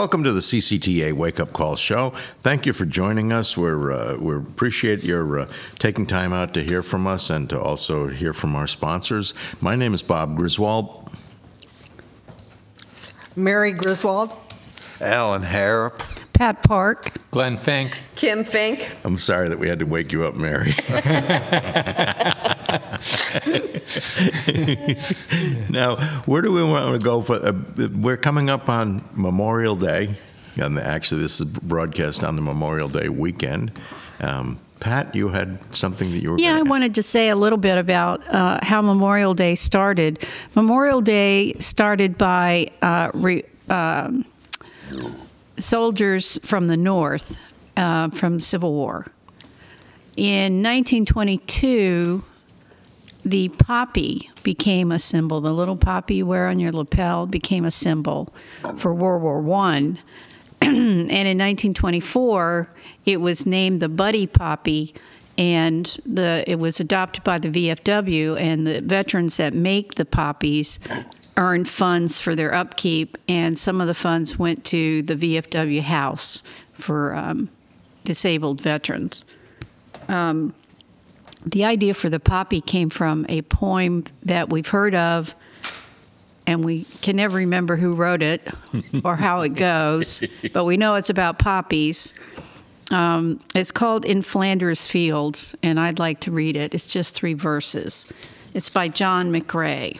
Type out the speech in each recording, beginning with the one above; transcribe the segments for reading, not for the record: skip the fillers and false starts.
Welcome to the CCTA Wake Up Call Show. Thank you for joining us. We appreciate your taking time out to hear from us and to also hear from our sponsors. My name is Bob Griswold. Mary Griswold. Alan Harrop. Pat Park. Glenn Fink. Kim Fink. I'm sorry that we had to wake you up, Mary. Now, where do we want to go? We're coming up on Memorial Day. And actually, this is broadcast on the Memorial Day weekend. Pat, you had something that you were Yeah, I wanted to say a little bit about how Memorial Day started. Memorial Day started by soldiers from the North, from the Civil War. In 1922, the poppy became a symbol. The little poppy you wear on your lapel became a symbol for World War I. And in 1924, it was named the Buddy Poppy, and it was adopted by the VFW, and the veterans that make the poppies earned funds for their upkeep, and some of the funds went to the VFW house for disabled veterans. The idea for the poppy came from a poem that we've heard of, and we can never remember who wrote it or how it goes, but we know it's about poppies. It's called In Flanders Fields, and I'd like to read it. It's just 3 verses. It's by John McRae.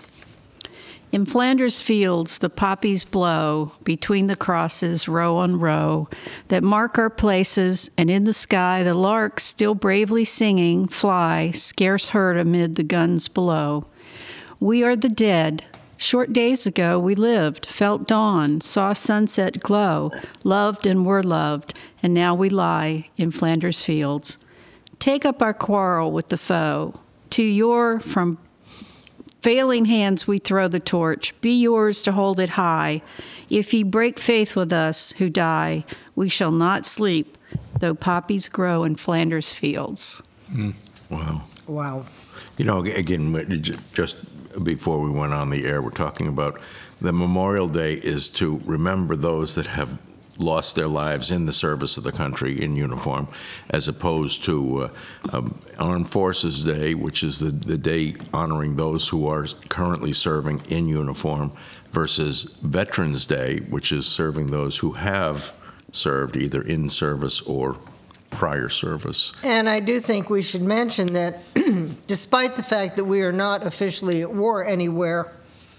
In Flanders fields the poppies blow, between the crosses, row on row, that mark our places, and in the sky the larks, still bravely singing, fly, scarce heard amid the guns below. We are the dead. Short days ago we lived, felt dawn, saw sunset glow, loved and were loved, and now we lie in Flanders fields. Take up our quarrel with the foe. To your, from failing hands we throw the torch. Be yours to hold it high. If ye break faith with us who die, we shall not sleep, though poppies grow in Flanders fields. Wow. Wow. You know, again, just before we went on the air, we're talking about the Memorial Day is to remember those that have lost their lives in the service of the country in uniform, as opposed to Armed Forces Day, which is the day honoring those who are currently serving in uniform, versus Veterans Day, which is serving those who have served either in service or prior service. And I do think we should mention that despite the fact that we are not officially at war anywhere,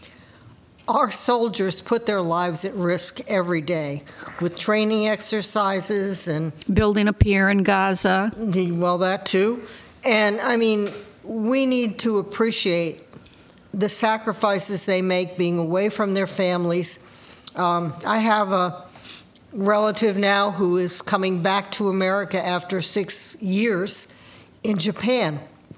our soldiers put their lives at risk every day with training exercises and Building a pier in Gaza. well, that too. And I mean, we need to appreciate the sacrifices they make being away from their families. I have a relative now who is coming back to America after 6 years in Japan,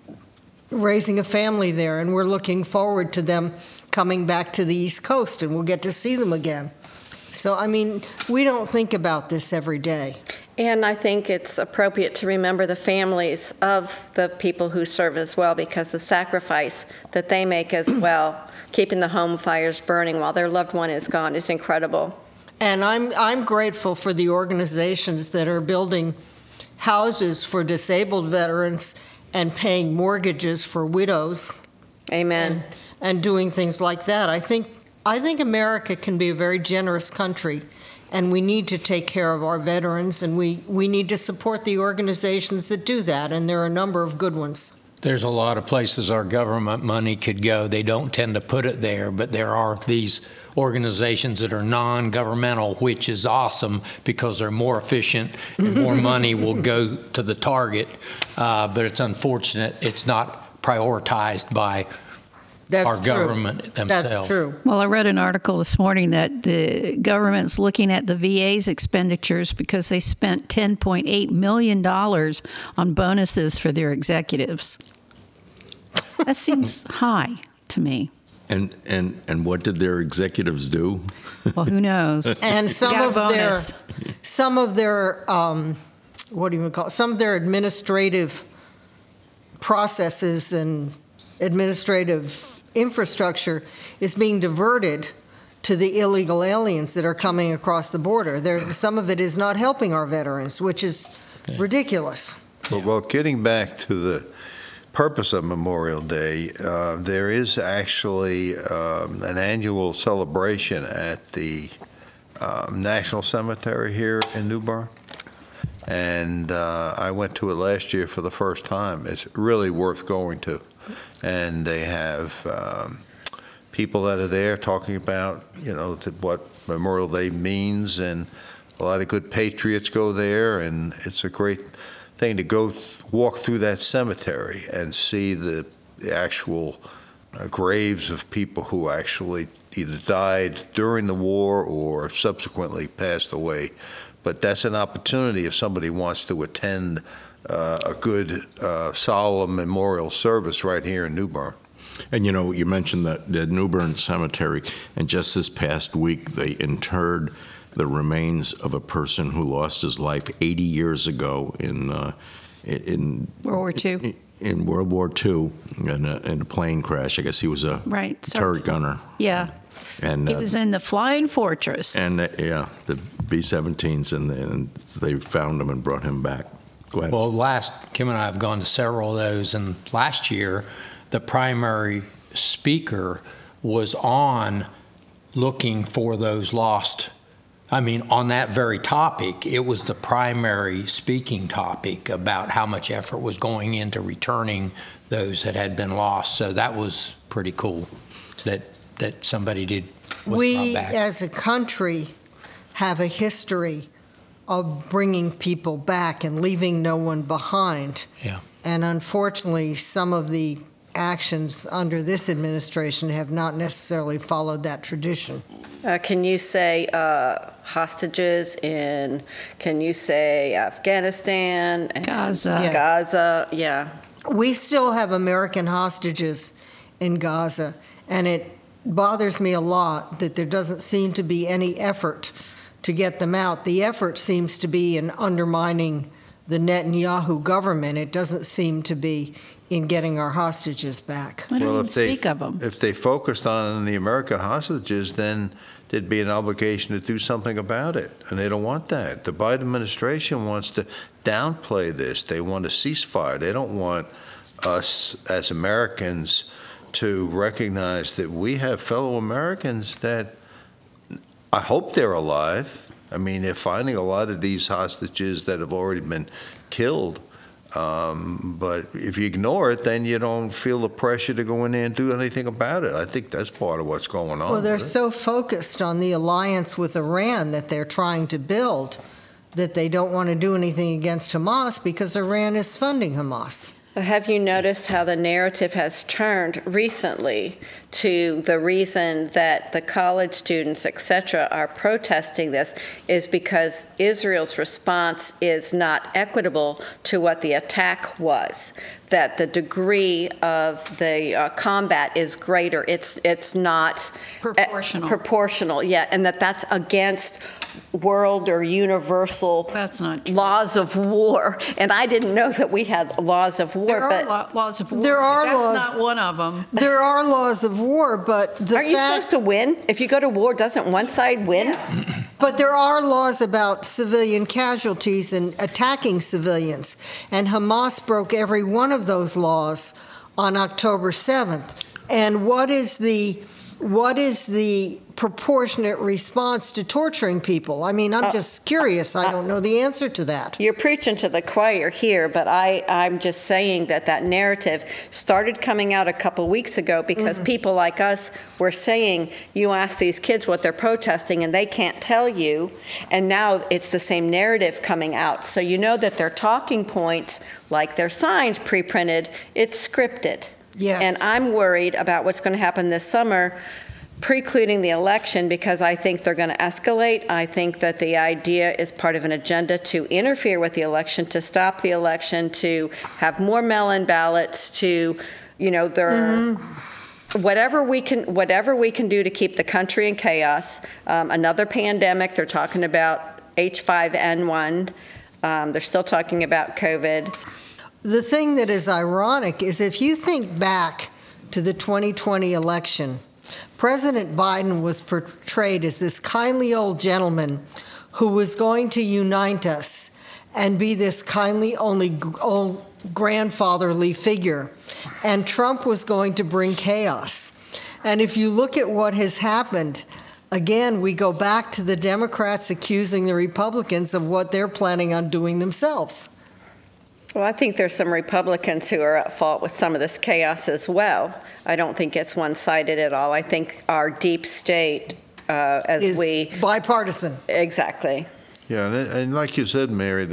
raising a family there, and we're looking forward to them coming back to the East Coast, and we'll get to see them again. So, I mean, we don't think about this every day. And I think it's appropriate to remember the families of the people who serve as well, because the sacrifice that they make as well, keeping the home fires burning while their loved one is gone, is incredible. And I'm grateful for the organizations that are building houses for disabled veterans and paying mortgages for widows. Amen. And doing things like that. I think America can be a very generous country, and we need to take care of our veterans, and we need to support the organizations that do that, and there are a number of good ones. There's a lot of places our government money could go. They don't tend to put it there, but there are these organizations that are non-governmental, which is awesome because they're more efficient and more money will go to the target. But it's unfortunate it's not prioritized by our government themselves. That's true. Well, I read an article this morning that the government's looking at the VA's expenditures because they spent $10.8 million on bonuses for their executives. That seems high to me. And what did their executives do? Well, who knows? And some of their administrative processes and administrative infrastructure is being diverted to the illegal aliens that are coming across the border. Some of it is not helping our veterans, which is ridiculous. Well, getting back to the purpose of Memorial Day, there is actually an annual celebration at the National Cemetery here in New Bern. And I went to it last year for the first time. It's really worth going to. And they have people that are there talking about, what Memorial Day means, and a lot of good patriots go there, and it's a great thing to go walk through that cemetery and see the actual graves of people who actually either died during the war or subsequently passed away. But that's an opportunity if somebody wants to attend a good solemn memorial service right here in New Bern. And you mentioned that the New Bern Cemetery, and just this past week they interred the remains of a person who lost his life 80 years ago in World War II. In World War II, in a plane crash. I guess he was a turret gunner. Yeah. And he was in the Flying Fortress. And the B-17s, and they found him and brought him back. Go ahead. Well, Kim and I have gone to several of those, and last year the primary speaker was on looking for those lost. On that very topic, it was the primary speaking topic about how much effort was going into returning those that had been lost. So that was pretty cool that somebody was brought back. We, as a country, have a history of bringing people back and leaving no one behind. Yeah. And unfortunately, some of the actions under this administration have not necessarily followed that tradition. Can you say hostages can you say Afghanistan? Gaza. Yeah. Gaza, yeah. We still have American hostages in Gaza, and it bothers me a lot that there doesn't seem to be any effort to get them out. The effort seems to be in undermining the Netanyahu government. It doesn't seem to be in getting our hostages back. I don't even speak of them. If they focused on the American hostages, then there'd be an obligation to do something about it, and they don't want that. The Biden administration wants to downplay this. They want a ceasefire. They don't want us as Americans to recognize that we have fellow Americans that I hope they're alive. They're finding a lot of these hostages that have already been killed. But if you ignore it, then you don't feel the pressure to go in there and do anything about it. I think that's part of what's going on. Well, they're so focused on the alliance with Iran that they're trying to build that they don't want to do anything against Hamas because Iran is funding Hamas. Have you noticed how the narrative has turned recently to the reason that the college students, et cetera, are protesting this is because Israel's response is not equitable to what the attack was, that the degree of the combat is greater. It's not proportional, yeah, and that's against world or universal laws of war. And I didn't know that we had laws of war. There are laws of war. There are That's laws. not one of them. There are laws of war, but Aren't you supposed to win? If you go to war, doesn't one side win? Yeah. But there are laws about civilian casualties and attacking civilians, and Hamas broke every one of those laws on October 7th. And what is the proportionate response to torturing people? I'm just curious. I don't know the answer to that. You're preaching to the choir here, but I'm just saying that narrative started coming out a couple weeks ago because people like us were saying, you ask these kids what they're protesting and they can't tell you, and now it's the same narrative coming out. So you know that their talking points, like their signs pre-printed, it's scripted. Yes. And I'm worried about what's going to happen this summer, precluding the election, because I think they're going to escalate. I think that the idea is part of an agenda to interfere with the election, to stop the election, to have more mail-in ballots, to, whatever we can do to keep the country in chaos. Another pandemic. They're talking about H5N1. They're still talking about COVID. The thing that is ironic is if you think back to the 2020 election, President Biden was portrayed as this kindly old gentleman who was going to unite us and be this kindly old grandfatherly figure. And Trump was going to bring chaos. And if you look at what has happened, again, we go back to the Democrats accusing the Republicans of what they're planning on doing themselves. Well, I think there's some Republicans who are at fault with some of this chaos as well. I don't think it's one-sided at all. I think our deep state, Is bipartisan. Exactly. Yeah, and like you said, Mary,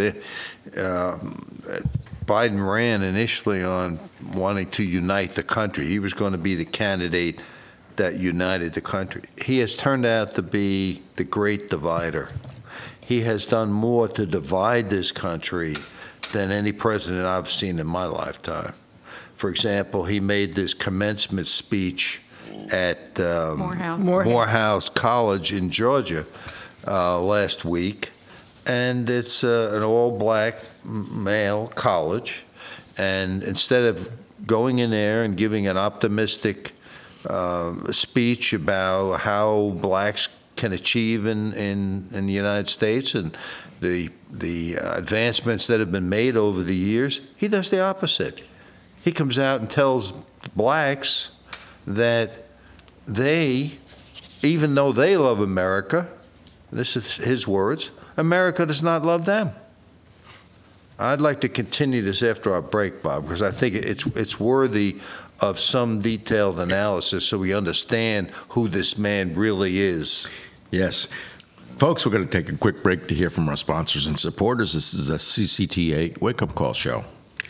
Biden ran initially on wanting to unite the country. He was going to be the candidate that united the country. He has turned out to be the great divider. He has done more to divide this country than any president I've seen in my lifetime. For example, he made this commencement speech at Morehouse College in Georgia last week, and it's an all-black male college, and instead of going in there and giving an optimistic speech about how blacks can achieve in the United States and the advancements that have been made over the years, he does the opposite. He comes out and tells blacks that they, even though they love America, this is his words, America does not love them. I'd like to continue this after our break, Bob, because I think it's worthy of some detailed analysis so we understand who this man really is. Yes. Folks, we're going to take a quick break to hear from our sponsors and supporters. This is a CCTA Wake Up Call show.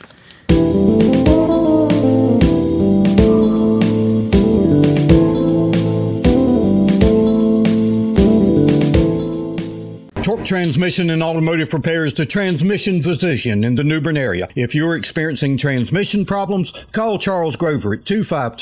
Torque Transmission and Automotive Repair is the transmission physician in the New Bern area. If you're experiencing transmission problems, call Charles Grover at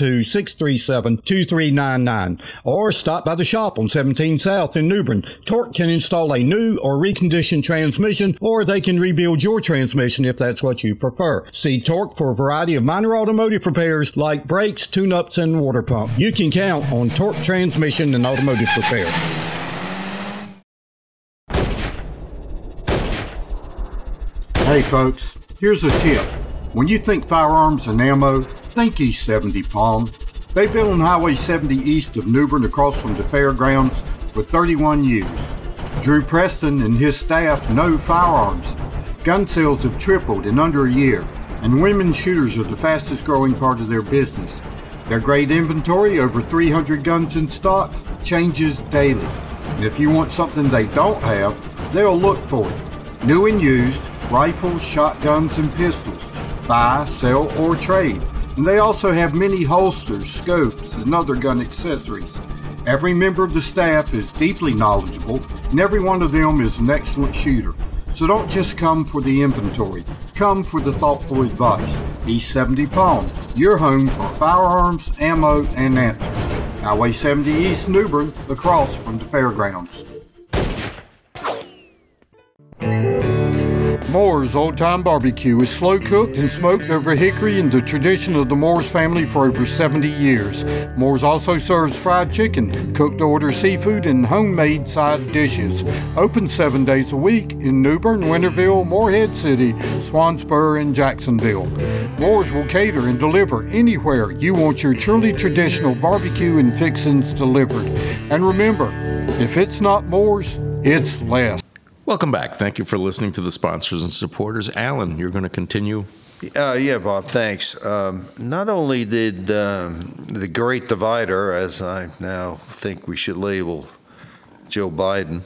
252-637-2399 or stop by the shop on 17 South in New Bern. Torque can install a new or reconditioned transmission, or they can rebuild your transmission if that's what you prefer. See Torque for a variety of minor automotive repairs like brakes, tune-ups, and water pump. You can count on Torque Transmission and Automotive Repair. Hey folks, here's a tip. When you think firearms and ammo, think East 70 Palm. They've been on Highway 70 east of New Bern across from the fairgrounds for 31 years. Drew Preston and his staff know firearms. Gun sales have tripled in under a year, and women shooters are the fastest growing part of their business. Their great inventory, over 300 guns in stock, changes daily. And if you want something they don't have, they'll look for it. New and used, rifles, shotguns, and pistols. Buy, sell, or trade. And they also have many holsters, scopes, and other gun accessories. Every member of the staff is deeply knowledgeable, and every one of them is an excellent shooter. So don't just come for the inventory. Come for the thoughtful advice. East 70 Palm, your home for firearms, ammo, and answers. Highway 70 East, New Bern, across from the fairgrounds. Moore's Old Time Barbecue is slow cooked and smoked over hickory in the tradition of the Moore's family for over 70 years. Moore's also serves fried chicken, cooked to order seafood, and homemade side dishes. Open 7 days a week in New Bern, Winterville, Morehead City, Swansboro, and Jacksonville. Moore's will cater and deliver anywhere you want your truly traditional barbecue and fixings delivered. And remember, if it's not Moore's, it's less. Welcome back. Thank you for listening to the sponsors and supporters. Alan, you're going to continue. Yeah, Bob, thanks. Not only did the great divider, as I now think we should label Joe Biden,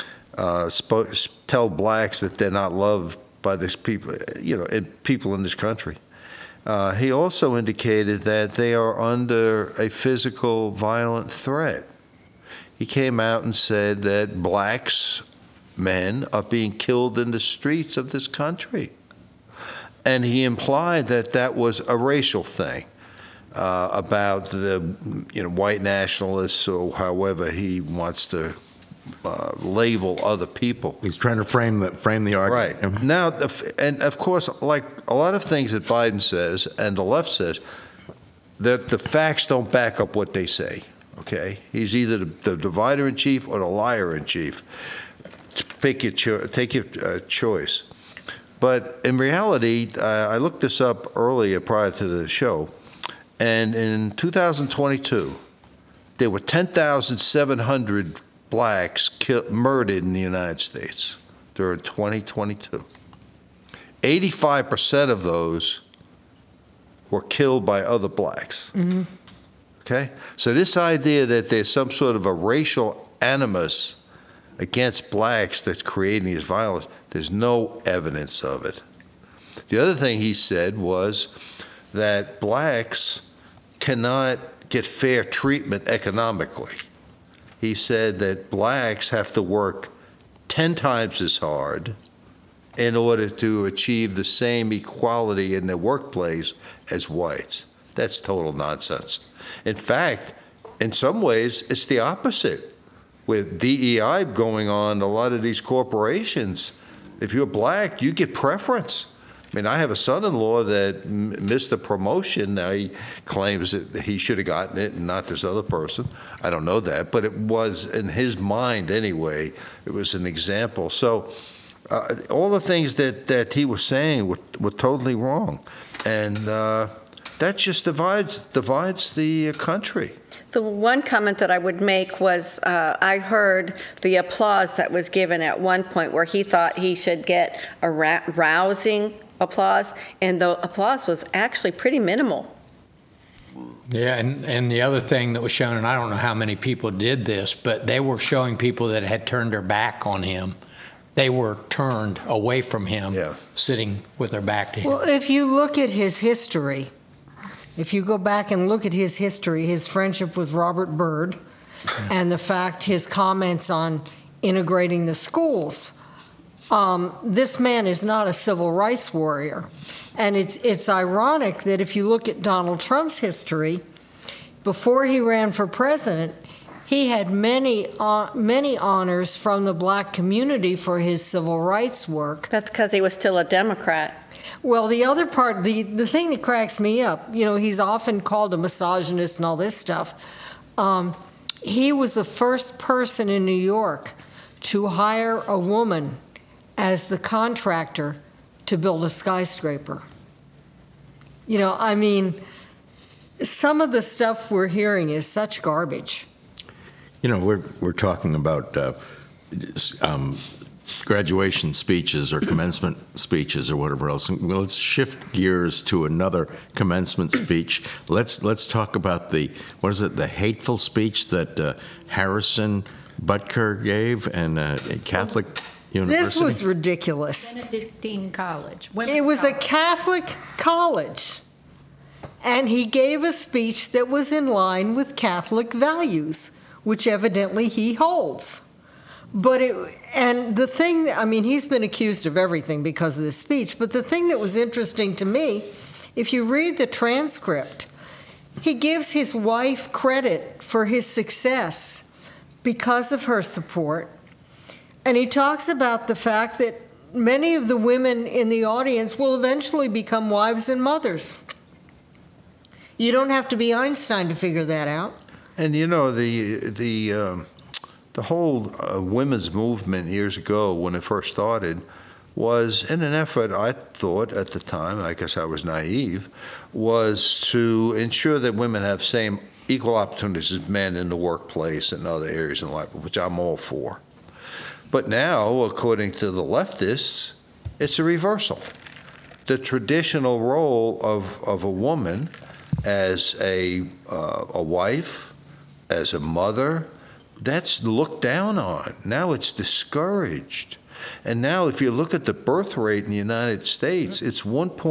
tell blacks that they're not loved by this people, people in this country. He also indicated that they are under a physical violent threat. He came out and said that blacks, men, are being killed in the streets of this country. And he implied that that was a racial thing about the white nationalists, or however he wants to label other people. He's trying to frame the argument. Right. Now, and of course, like a lot of things that Biden says and the left says, that the facts don't back up what they say. okay? He's either the divider-in-chief or the liar-in-chief. Take your choice. But in reality, I looked this up earlier prior to the show, and in 2022, there were 10,700 blacks murdered in the United States during 2022. 85% of those were killed by other blacks. Mm-hmm. Okay? So this idea that there's some sort of a racial animus against blacks that's creating these violence, there's no evidence of it. The other thing he said was that blacks cannot get fair treatment economically. He said that blacks have to work 10 times as hard in order to achieve the same equality in the workplace as whites. That's total nonsense. In fact, in some ways, it's the opposite. With DEI going on, a lot of these corporations, if you're black, you get preference. I mean, I have a son-in-law that missed a promotion. Now he claims that he should have gotten it and not this other person. I don't know that, but it was, in his mind anyway, it was an example. So all the things that he was saying were totally wrong. And that just divides the country. The one comment that I would make was I heard the applause that was given at one point where he thought he should get a rousing applause, and the applause was actually pretty minimal. Yeah, and the other thing that was shown, and I don't know how many people did this, but they were showing people that had turned their back on him. They were turned away from him, sitting with their back to him. Well, if you look at his history, if you go back and look at his history, his friendship with Robert Byrd, and the fact his comments on integrating the schools, this man is not a civil rights warrior. And it's ironic that if you look at Donald Trump's history, before he ran for president, he had many honors from the black community for his civil rights work. That's because he was still a Democrat. Well, the other part, the thing that cracks me up, you know, he's often called a misogynist and all this stuff. He was the first person in New York to hire a woman as the contractor to build a skyscraper. You know, I mean, some of the stuff we're hearing is such garbage. You know, we're talking about graduation speeches or commencement speeches or whatever else. Well, let's shift gears to another commencement speech. Let's talk about the hateful speech that Harrison Butker gave and Catholic University. This was ridiculous. Benedictine College. It was a Catholic college, and he gave a speech that was in line with Catholic values, which evidently he holds. And the thing, I mean, he's been accused of everything because of this speech, but the thing that was interesting to me, if you read the transcript, he gives his wife credit for his success because of her support. And he talks about the fact that many of the women in the audience will eventually become wives and mothers. You don't have to be Einstein to figure that out. And you know, the whole women's movement years ago, when it first started, was in an effort, I thought at the time, I guess I was naive, was to ensure that women have same equal opportunities as men in the workplace and other areas in life, which I'm all for. But now, according to the leftists, it's a reversal. The traditional role of a woman as a wife, as a mother, that's looked down on. Now it's discouraged. And now if you look at the birth rate in the United States, it's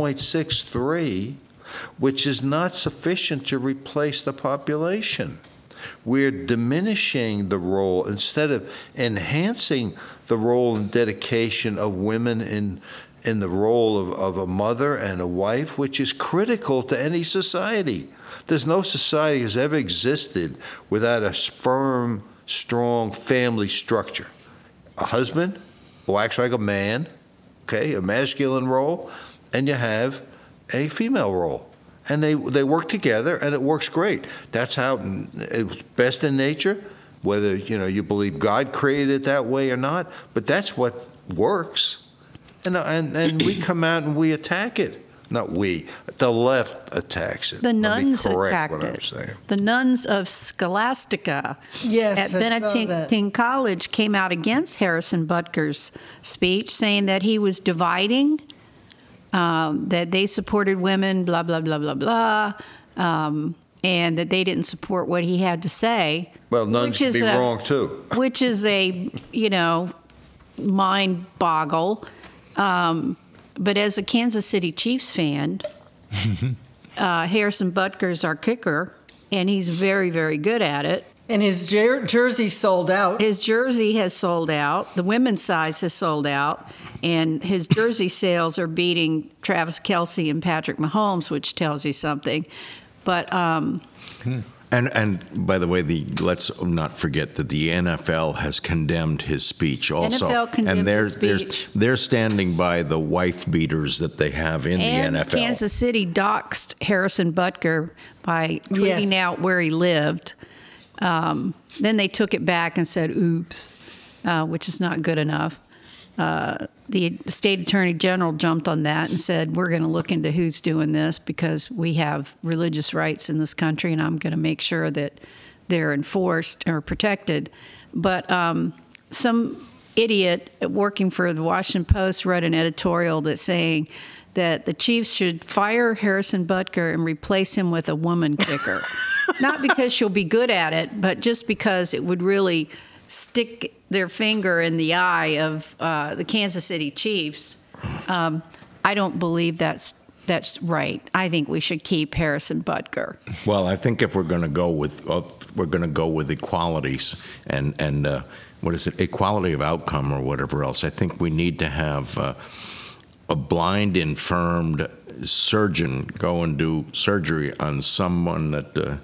1.63, which is not sufficient to replace the population. We're diminishing the role instead of enhancing the role and dedication of women in the role of a mother and a wife, which is critical to any society. There's no society has ever existed without a firm, strong family structure. A husband, who acts like a man, okay, a masculine role, and you have a female role. and they work together, and it works great. That's how it's best in nature, whether you believe God created it that way or not. But that's what works, and we come out and we attack it. Not we, the left attacks it. The nuns Let me correct attacked what I'm it. saying. The nuns of Scholastica Yes, at I saw that. Benedictine College came out against Harrison Butker's speech, saying that he was dividing, that they supported women, blah, blah, blah, blah, blah, and that they didn't support what he had to say. Well, nuns can be wrong, too. Which is a, mind boggle. But as a Kansas City Chiefs fan, Harrison Butker's our kicker, and he's very, very good at it. And his jersey sold out. His jersey has sold out. The women's size has sold out. And his jersey sales are beating Travis Kelce and Patrick Mahomes, which tells you something. But And by the way, let's not forget that the NFL has condemned his speech also. NFL condemned and his speech. They're standing by the wife beaters that they have in and the NFL. Kansas City doxed Harrison Butker by tweeting out where he lived. Then they took it back and said, oops, which is not good enough. The state attorney general jumped on that and said, we're going to look into who's doing this because we have religious rights in this country, and I'm going to make sure that they're enforced or protected. But some idiot working for the Washington Post wrote an editorial that's saying that the Chiefs should fire Harrison Butker and replace him with a woman kicker. Not because she'll be good at it, but just because it would really stick their finger in the eye of the Kansas City Chiefs. I don't believe that's right. I think we should keep Harrison Butker. Well, I think if we're going to go with equalities and what is it, equality of outcome or whatever else, I think we need to have a blind, infirmed surgeon go and do surgery on someone that.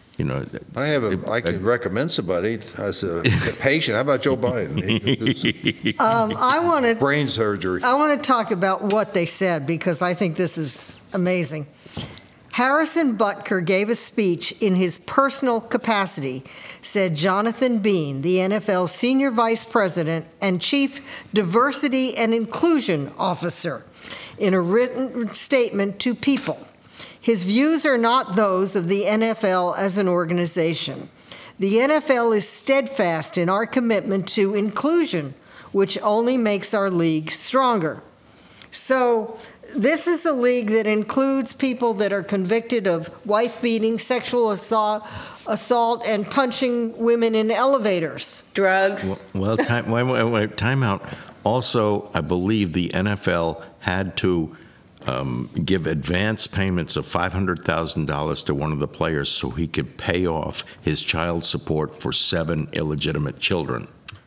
I could recommend somebody as a patient. How about Joe Biden? He could do some brain surgery. I want to talk about what they said because I think this is amazing. Harrison Butker gave a speech in his personal capacity, said Jonathan Bean, the NFL Senior Vice President and Chief Diversity and Inclusion Officer, in a written statement to People. His views are not those of the NFL as an organization. The NFL is steadfast in our commitment to inclusion, which only makes our league stronger. So this is a league that includes people that are convicted of wife-beating, sexual assault, and punching women in elevators. Drugs. Well, time out. Also, I believe the NFL had to give advance payments of $500,000 to one of the players so he could pay off his child support for 7 illegitimate children.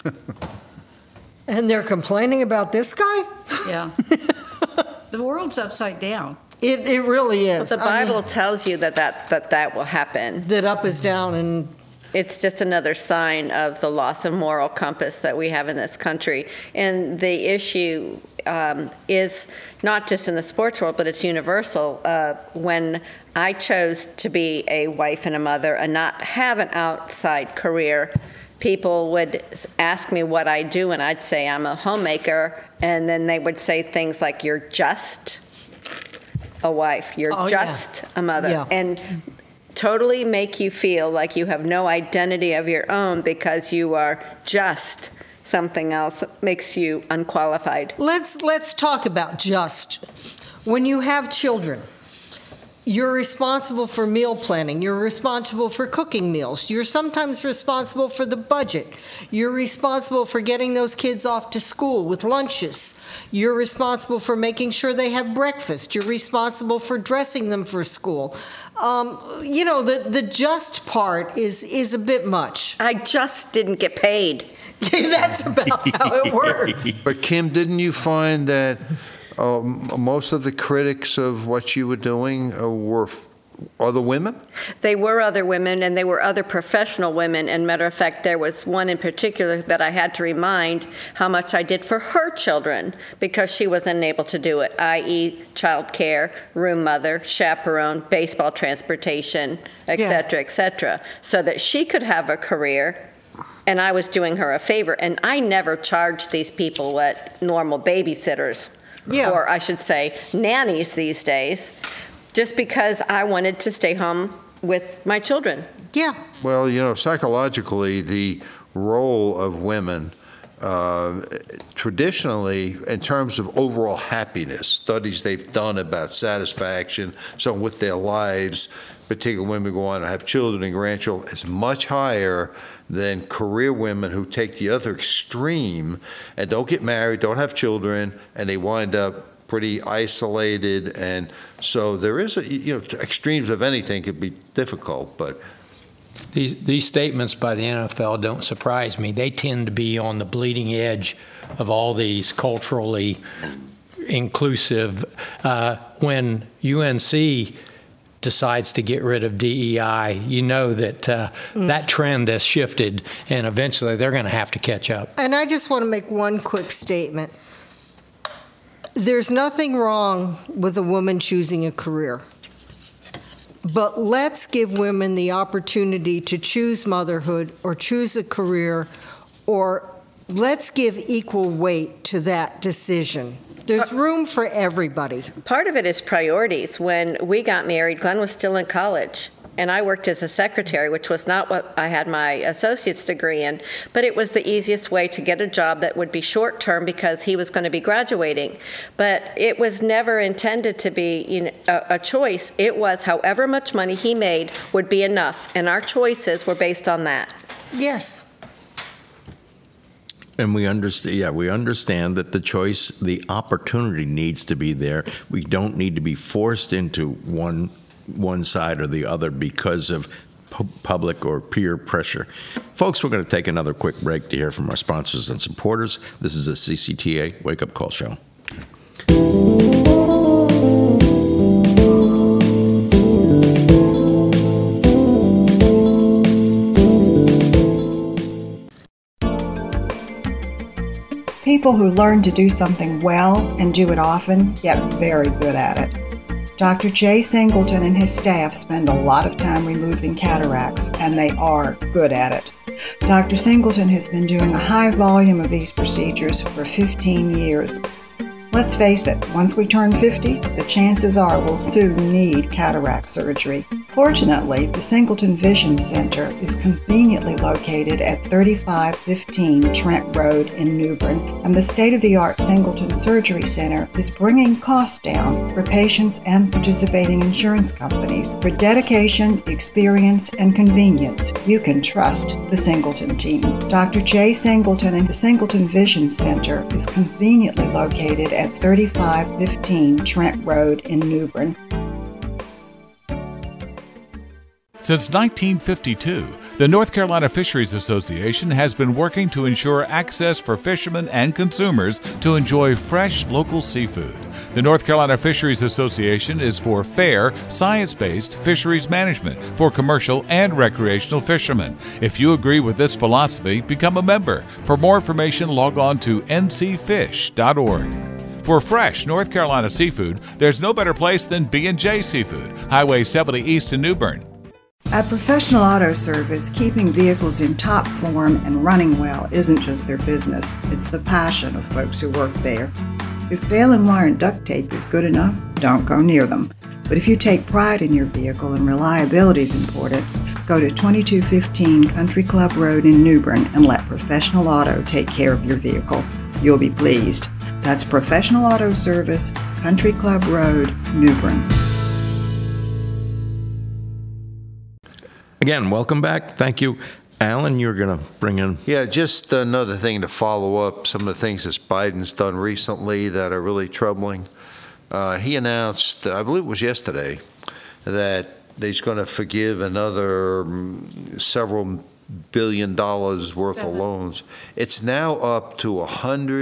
And they're complaining about this guy? Yeah. The world's upside down. It really is. But the Bible tells you that will happen. That up is down, and it's just another sign of the loss of moral compass that we have in this country. And the issue is not just in the sports world, but it's universal. When I chose to be a wife and a mother and not have an outside career, people would ask me what I do, and I'd say I'm a homemaker, and then they would say things like, you're just a wife, you're just a mother. And totally make you feel like you have no identity of your own because you are just something else that makes you unqualified. Let's talk about just. When you have children, you're responsible for meal planning. You're responsible for cooking meals. You're sometimes responsible for the budget. You're responsible for getting those kids off to school with lunches. You're responsible for making sure they have breakfast. You're responsible for dressing them for school. The just part is a bit much. I just didn't get paid. That's about how it works. But Kim, didn't you find that most of the critics of what you were doing other women? They were other women, and they were other professional women. And matter of fact, there was one in particular that I had to remind how much I did for her children because she wasn't able to do it, i.e. child care, room mother, chaperone, baseball transportation, et cetera, et cetera, so that she could have a career. And I was doing her a favor. And I never charged these people what normal babysitters, or I should say nannies these days, just because I wanted to stay home with my children. Yeah. Well, you know, psychologically, the role of women traditionally, in terms of overall happiness, studies they've done about satisfaction, so with their lives, particularly women who go on to have children and grandchildren, is much higher than career women who take the other extreme and don't get married, don't have children, and they wind up pretty isolated. And so there is extremes of anything could be difficult, but These statements by the NFL don't surprise me. They tend to be on the bleeding edge of all these culturally inclusive. When UNC decides to get rid of DEI, you know that that trend has shifted, and eventually they're going to have to catch up. And I just want to make one quick statement. There's nothing wrong with a woman choosing a career. But let's give women the opportunity to choose motherhood or choose a career, or let's give equal weight to that decision. There's room for everybody. Part of it is priorities. When we got married, Glenn was still in college, and I worked as a secretary, which was not what I had my associate's degree in, but it was the easiest way to get a job that would be short-term because he was going to be graduating. But it was never intended to be a choice. It was however much money he made would be enough, and our choices were based on that. Yes. And we understand that the choice, the opportunity needs to be there. We don't need to be forced into one side or the other because of public or peer pressure. Folks, we're going to take another quick break to hear from our sponsors and supporters. This is a CCTA Wake Up Call Show. People who learn to do something well and do it often get very good at it. Dr. Jay Singleton and his staff spend a lot of time removing cataracts, and they are good at it. Dr. Singleton has been doing a high volume of these procedures for 15 years. Let's face it, once we turn 50, the chances are we'll soon need cataract surgery. Fortunately, the Singleton Vision Center is conveniently located at 3515 Trent Road in New Bern, and the state-of-the-art Singleton Surgery Center is bringing costs down for patients and participating insurance companies. For dedication, experience, and convenience, you can trust the Singleton team. Dr. Jay Singleton and the Singleton Vision Center is conveniently located at 3515 Trent Road in New Bern. Since 1952, the North Carolina Fisheries Association has been working to ensure access for fishermen and consumers to enjoy fresh local seafood. The North Carolina Fisheries Association is for fair, science-based fisheries management for commercial and recreational fishermen. If you agree with this philosophy, become a member. For more information, log on to ncfish.org. For fresh North Carolina seafood, there's no better place than B&J Seafood, Highway 70 East in New Bern. At Professional Auto Service, keeping vehicles in top form and running well isn't just their business, it's the passion of folks who work there. If bail and wire and duct tape is good enough, don't go near them. But if you take pride in your vehicle and reliability is important, go to 2215 Country Club Road in New Bern and let Professional Auto take care of your vehicle. You'll be pleased. That's Professional Auto Service, Country Club Road, New Bern. Again, welcome back. Thank you. Alan, you're going to bring in... Yeah, just another thing to follow up some of the things that Biden's done recently that are really troubling. He announced, I believe it was yesterday, that he's going to forgive another several billion dollars worth of loans. It's now up to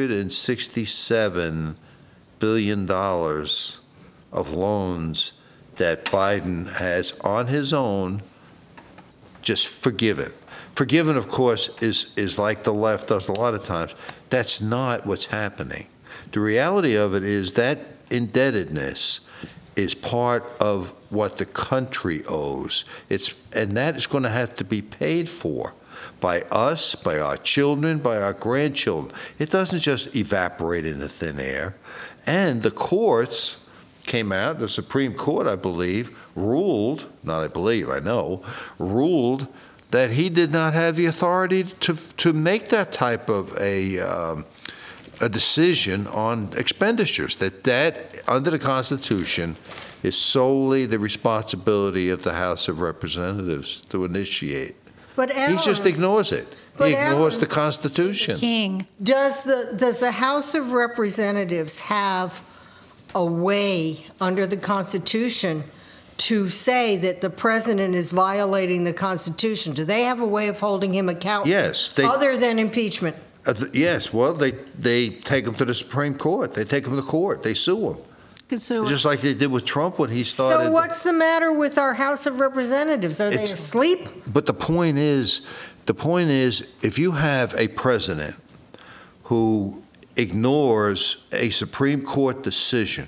$167 billion of loans that Biden has on his own just forgiven. Forgiven, of course, is like the left does a lot of times. That's not what's happening. The reality of it is that indebtedness is part of what the country owes. And that is going to have to be paid for by us, by our children, by our grandchildren. It doesn't just evaporate into thin air. And the courts came out, the Supreme Court, I believe, ruled, not I believe, I know, ruled that he did not have the authority to make that type of a decision on expenditures, that under the Constitution is solely the responsibility of the House of Representatives to initiate. But He just ignores it. He ignores the Constitution. King. Does the House of Representatives have a way under the Constitution to say that the president is violating the Constitution? Do they have a way of holding him accountable? Yes. Other than impeachment? Yes. Well, they take him to the Supreme Court. They take him to court. They sue him. Just like they did with Trump when he started. So what's the matter with our House of Representatives? Are they asleep? But the point is, if you have a president who ignores a Supreme Court decision,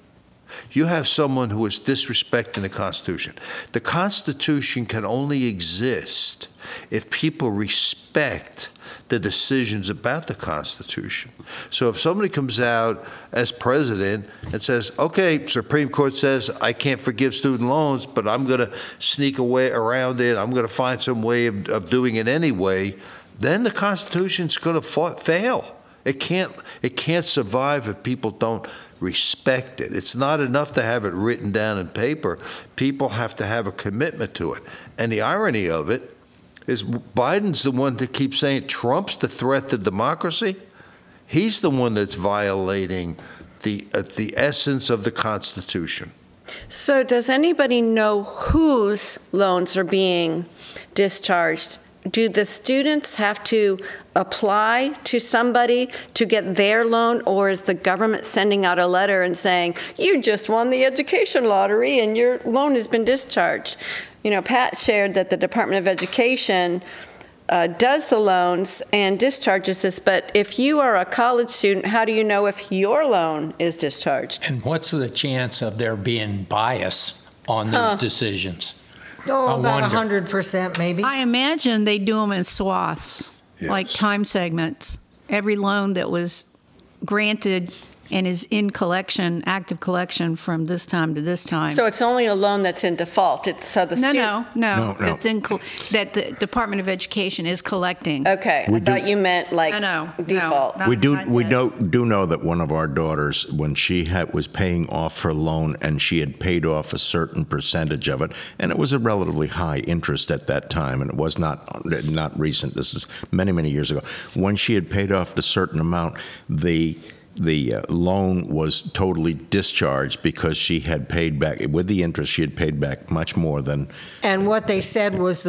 you have someone who is disrespecting the Constitution. The Constitution can only exist if people respect the decisions about the Constitution. So if somebody comes out as president and says, okay, Supreme Court says I can't forgive student loans, but I'm going to sneak a way around it, I'm going to find some way of doing it anyway, then the Constitution's going to fail. It can't survive if people don't respect it. It's not enough to have it written down in paper. People have to have a commitment to it. And the irony of it is Biden's the one that keeps saying Trump's the threat to democracy. He's the one that's violating the essence of the Constitution. So does anybody know whose loans are being discharged? Do the students have to apply to somebody to get their loan, or is the government sending out a letter and saying, you just won the education lottery and your loan has been discharged? You know, Pat shared that the Department of Education does the loans and discharges this, but if you are a college student, how do you know if your loan is discharged? And what's the chance of there being bias on those decisions? Oh, about 100% maybe. I imagine they do them in swaths, like time segments. Every loan that was granted and is in collection, active collection from this time to this time. So it's only a loan that's in default. It's so the No. No. That the Department of Education is collecting. Okay, I thought you meant like default. We do know that one of our daughters, when she was paying off her loan and she had paid off a certain percentage of it, and it was a relatively high interest at that time, and it was not recent. This is many, many years ago. When she had paid off a certain amount, the loan was totally discharged because she had paid back, with the interest, she had paid back much more than. And what they said was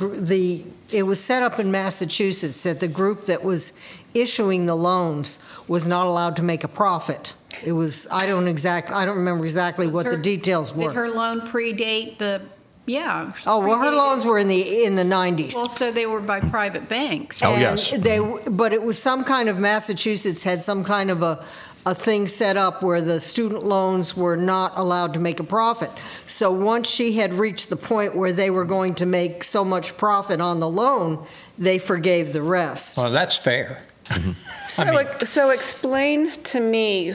it was set up in Massachusetts that the group that was issuing the loans was not allowed to make a profit. It was, I don't remember exactly what the details were. Did her loan predate the? Yeah. Oh, well, her loans were in the 90s. Well, so they were by private banks. Oh, yes. But it was some kind of, Massachusetts had some kind of a thing set up where the student loans were not allowed to make a profit. So once she had reached the point where they were going to make so much profit on the loan, they forgave the rest. Well, that's fair. So explain to me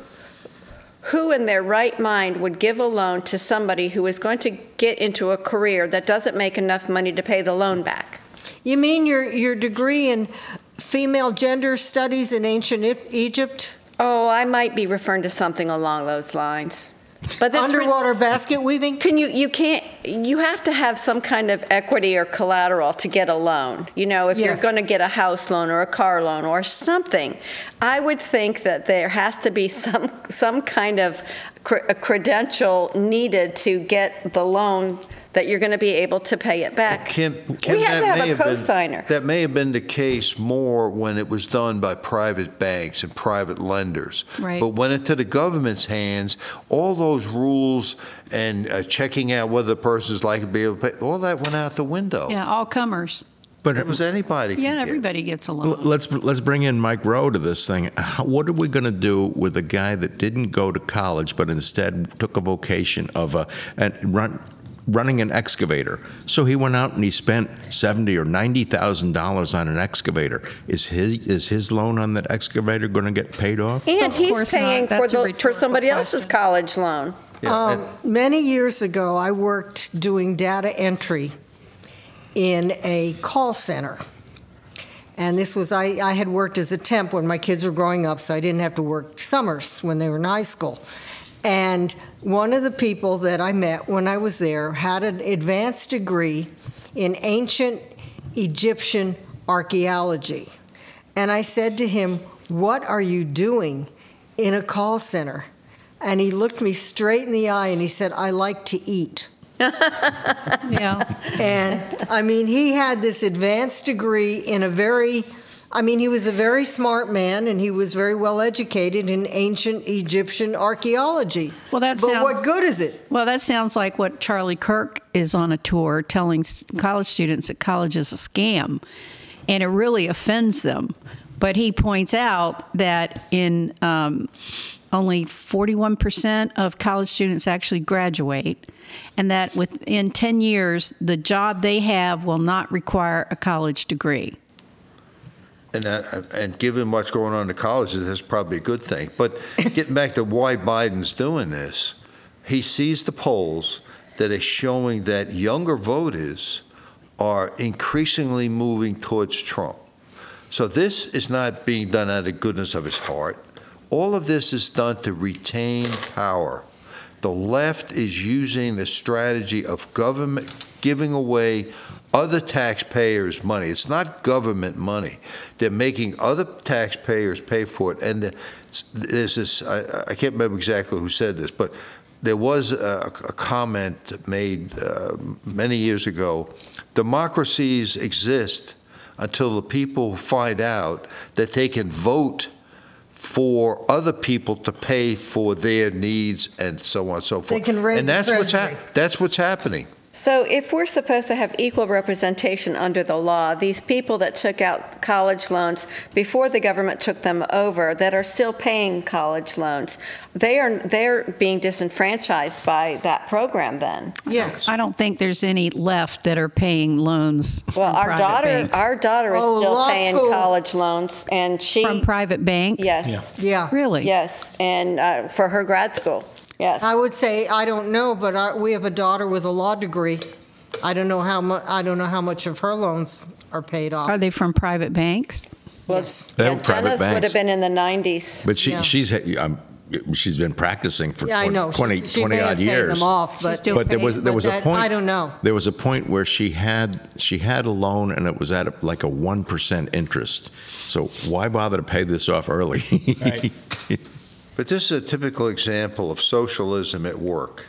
who in their right mind would give a loan to somebody who is going to get into a career that doesn't make enough money to pay the loan back? You mean your degree in female gender studies in ancient Egypt? Oh, I might be referring to something along those lines. But that's underwater basket weaving? You have to have some kind of equity or collateral to get a loan. You know, if you're going to get a house loan or a car loan or something, I would think that there has to be some kind of credential needed to get the loan that you're going to be able to pay it back. Kim, We have to that have may a been- cosigner. That may have been the case more when it was done by private banks and private lenders. Right. But when into the government's hands, all those rules and checking out whether the person's likely to be able to pay, all that went out the window. Yeah, all comers. But It was anybody could Yeah, get. everybody gets a loan. let's bring in Mike Rowe to this thing. What are we going to do with a guy that didn't go to college but instead took a vocation of running an excavator? So he went out and he spent $70,000 or $90,000 on an excavator. Is his loan on that excavator going to get paid off? And Of he's course not. paying for That's a for rhetorical somebody else's question. college loan. Yeah, Many years ago, I worked doing data entry in a call center. And this was, I had worked as a temp when my kids were growing up, so I didn't have to work summers when they were in high school. And one of the people that I met when I was there had an advanced degree in ancient Egyptian archaeology. And I said to him, "What are you doing in a call center?" And he looked me straight in the eye and he said, "I like to eat." Yeah. And I mean, he had this advanced degree in he was a very smart man and he was very well educated in ancient Egyptian archaeology. Well, that But sounds. what good is it? Well, that sounds like what Charlie Kirk is on a tour telling college students that college is a scam, and it really offends them. But he points out that in only 41% of college students actually graduate, and that within 10 years, the job they have will not require a college degree. And given what's going on in the colleges, that's probably a good thing. But getting back to why Biden's doing this, he sees the polls that are showing that younger voters are increasingly moving towards Trump. So this is not being done out of the goodness of his heart. All of this is done to retain power. The left is using the strategy of government giving away other taxpayers' money. It's not government money. They're making other taxpayers pay for it. And there's this, I can't remember exactly who said this, but there was a comment made many years ago. Democracies exist until the people find out that they can vote for other people to pay for their needs and so on and so forth. They can raid and the that's treasury. that's what's happening. So if we're supposed to have equal representation under the law, these people that took out college loans before the government took them over, that are still paying college loans, they're being disenfranchised by that program then. Yes. I don't think there's any left that are paying loans Well, from our private banks. daughter is still law paying school. college loans, and she From private banks? yes, Yeah. Really? yes, and for her grad school, yes. I would say, I don't know, but we have a daughter with a law degree. I don't know how much of her loans are paid off. Are they from private banks? Well, Yes. They yeah, were private Jenna's would banks. have been in the 90s. But Yeah. she's been practicing for Yeah, I know. 20 She may have odd paid years. them off, She's but still But there was paying, there was a that- point. I don't know. There was a point where she had a loan and it was at like a 1% interest. So why bother to pay this off early? Right. But this is a typical example of socialism at work.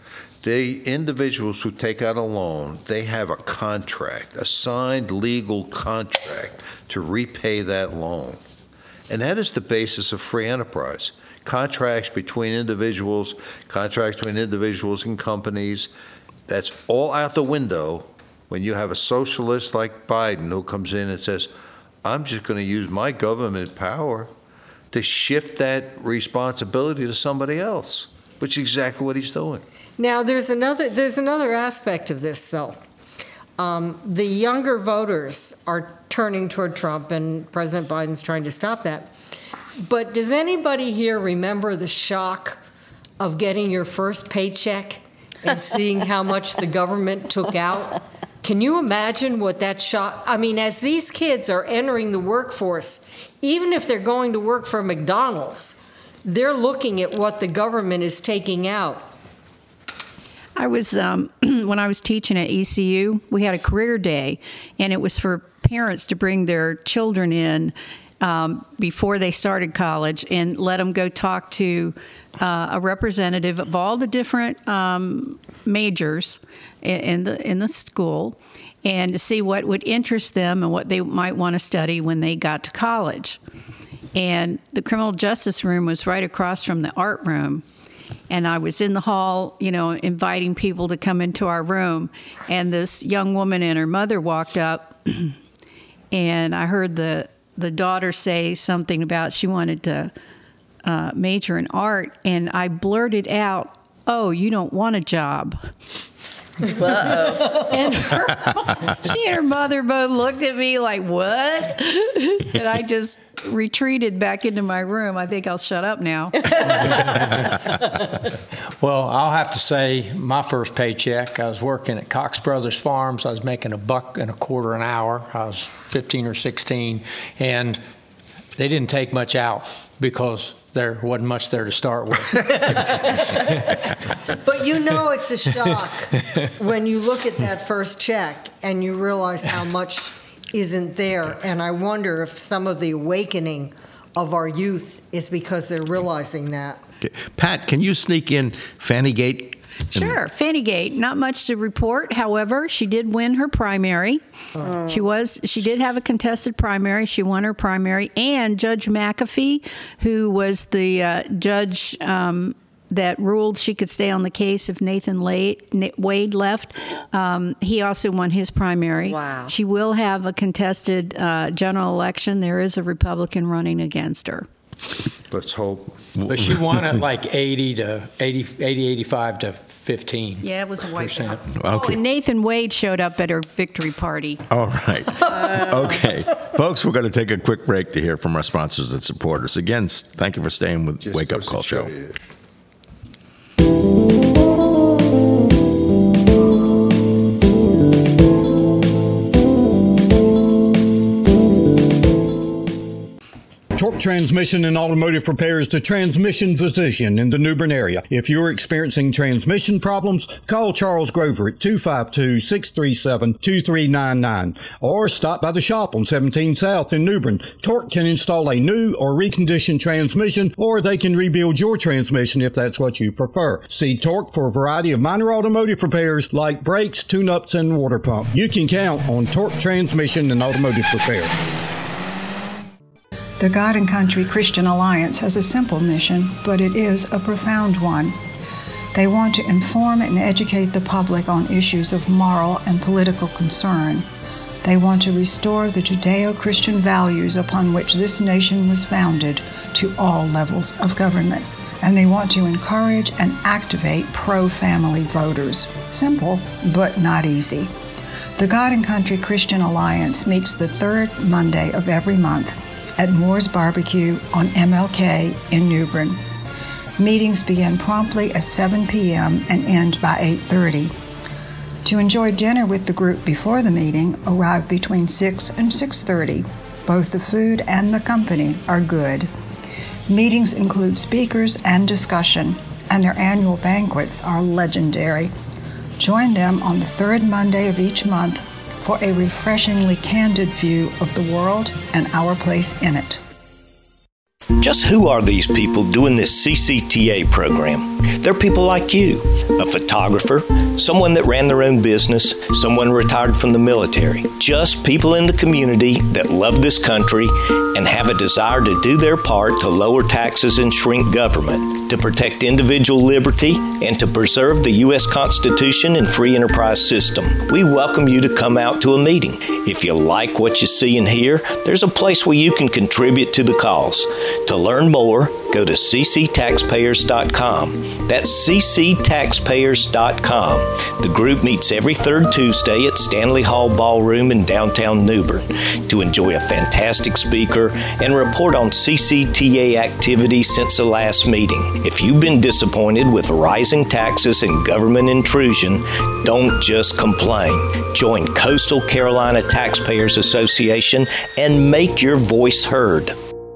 The individuals who take out a loan, they have a contract, a signed legal contract to repay that loan. And that is the basis of free enterprise. Contracts between individuals, contracts between individuals and companies, that's all out the window when you have a socialist like Biden who comes in and says, I'm just going to use my government power to shift that responsibility to somebody else, which is exactly what he's doing. Now, there's another aspect of this, though. The younger voters are turning toward Trump, and President Biden's trying to stop that. But does anybody here remember the shock of getting your first paycheck and seeing how much the government took out? Can you imagine what that shock? I mean, as these kids are entering the workforce, even if they're going to work for McDonald's, they're looking at what the government is taking out. I was, when I was teaching at ECU, we had a career day, and it was for parents to bring their children in before they started college and let them go talk to a representative of all the different majors in the school, and to see what would interest them and what they might want to study when they got to college. And the criminal justice room was right across from the art room. And I was in the hall, inviting people to come into our room. And this young woman and her mother walked up, and I heard the daughter say something about she wanted to major in art. And I blurted out, "Oh, you don't want a job." Uh-oh. And she and her mother both looked at me like, "What?" And I just retreated back into my room. I think I'll shut up now. Well, I'll have to say, my first paycheck, I was working at Cox Brothers Farms. I was making $1.25 an hour. I was 15 or 16, and they didn't take much out because there wasn't much there to start with. But it's a shock when you look at that first check and you realize how much isn't there. And I wonder if some of the awakening of our youth is because they're realizing that. Okay. Pat, can you sneak in Fanny Gate? Sure. Fanny Gate, not much to report. However, she did win her primary. Oh. She did have a contested primary. She won her primary. And Judge McAfee, who was the judge that ruled she could stay on the case if Nathan Wade left, he also won his primary. Wow. She will have a contested general election. There is a Republican running against her. Let's hope. But she won at like 85 to 15. Yeah, it was a wipeout. Okay. Oh, and Nathan Wade showed up at her victory party. All right. Okay. Folks, we're going to take a quick break to hear from our sponsors and supporters. Again, thank you for staying with Wake Up Call Show. Torque Transmission and Automotive Repair is the transmission physician in the New Bern area. If you're experiencing transmission problems, call Charles Grover at 252-637-2399 or stop by the shop on 17 South in New Bern. Torque can install a new or reconditioned transmission, or they can rebuild your transmission if that's what you prefer. See Torque for a variety of minor automotive repairs like brakes, tune-ups, and water pump. You can count on Torque Transmission and Automotive Repair. The God and Country Christian Alliance has a simple mission, but it is a profound one. They want to inform and educate the public on issues of moral and political concern. They want to restore the Judeo-Christian values upon which this nation was founded to all levels of government. And they want to encourage and activate pro-family voters. Simple, but not easy. The God and Country Christian Alliance meets the third Monday of every month at Moore's Barbecue on MLK in New Bern. Meetings begin promptly at 7 p.m. and end by 8:30. To enjoy dinner with the group before the meeting, arrive between 6 and 6:30. Both the food and the company are good. Meetings include speakers and discussion, and their annual banquets are legendary. Join them on the third Monday of each month for a refreshingly candid view of the world and our place in it. Just who are these people doing this CCTA program? They're people like you, a photographer, someone that ran their own business, someone retired from the military. Just people in the community that love this country and have a desire to do their part to lower taxes and shrink government, to protect individual liberty, and to preserve the U.S. Constitution and free enterprise system. We welcome you to come out to a meeting. If you like what you see and hear, there's a place where you can contribute to the cause. To learn more, go to cctaxpayers.com. That's cctaxpayers.com. The group meets every third Tuesday at Stanley Hall Ballroom in downtown New Bern to enjoy a fantastic speaker and report on CCTA activities since the last meeting. If you've been disappointed with rising taxes and government intrusion, don't just complain. Join Coastal Carolina Taxpayers Association and make your voice heard.